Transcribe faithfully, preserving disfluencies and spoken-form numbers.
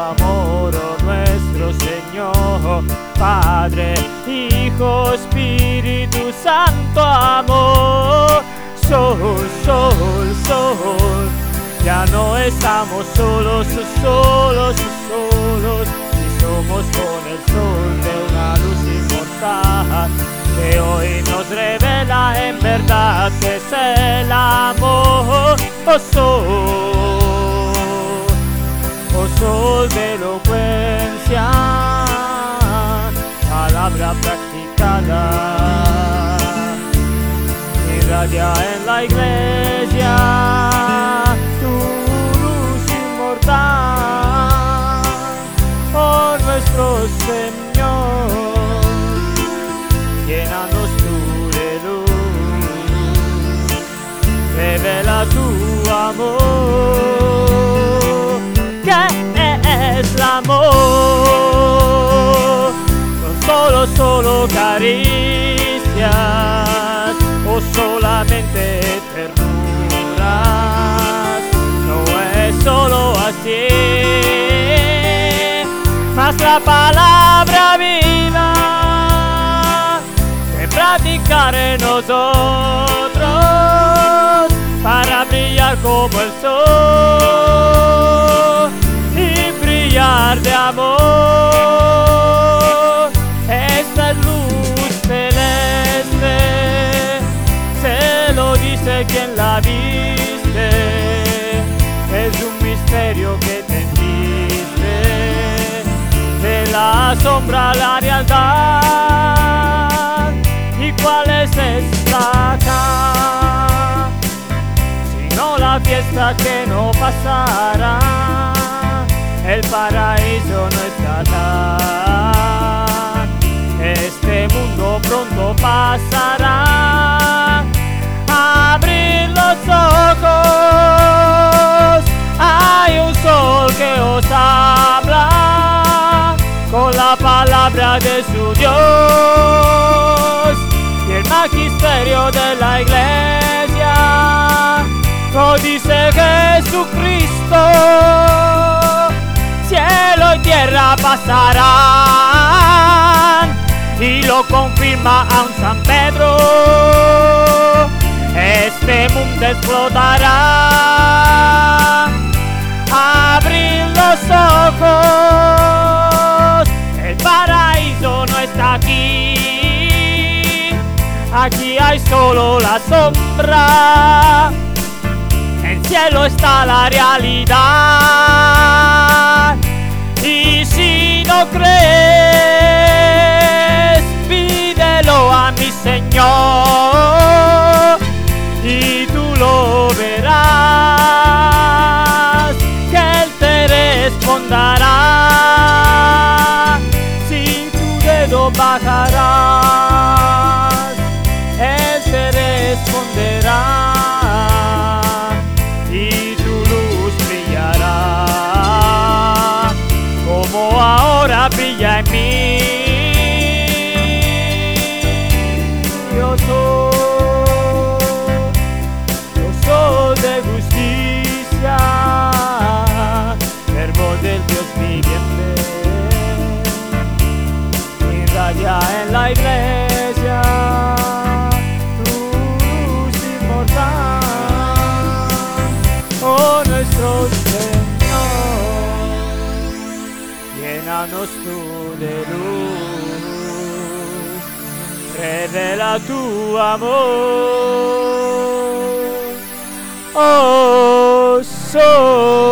amor, oh nuestro Señor. Padre, Hijo, Espíritu Santo, amor. Sol, sol, sol. Ya no estamos solos, solos, solos. Si somos con el sol de una luz inmortal que hoy nos revela en verdad que es el amor. Oh sol, oh sol de elocuencia, palabra practicada, irradia en la iglesia tu luz inmortal, oh nuestro Señor, llénanos tú de luz, revela tu amor. ¿Qué es el amor? Son solo, solo caricias o solamente ternuras. No es solo así, mas la palabra viva de practicar en nosotros para brillar como el sol y brillar de amor. Esta luz celeste se lo dice quien la viste, es un misterio que te entiste, de la sombra a la realidad. ¿Y cuál es esta acá? Sino la fiesta que no pasará, el paraíso no estará. Este mundo pronto pasará. Abrir los ojos, hay un sol que os habla con la palabra de su Dios y el magisterio de la iglesia. Lo dice Jesucristo, cielo y tierra pasarán, y lo confirma aún San Pedro. Este mundo explotará. Abrir los ojos, el paraíso no está aquí. Aquí hay solo la sombra, en el cielo está la realidad. Y si no crees, pídelo a mi Señor y tú lo verás, que Él te responderá. Si tu dedo bajarás, Él te responderá y tu luz brillará como ahora brilla en mí. Yo soy, yo soy de justicia, verbo del Dios viviente, irradia en la iglesia tu luz inmortal, oh nuestro Señor, llénanos tú de luz, revela tu amor, oh sol.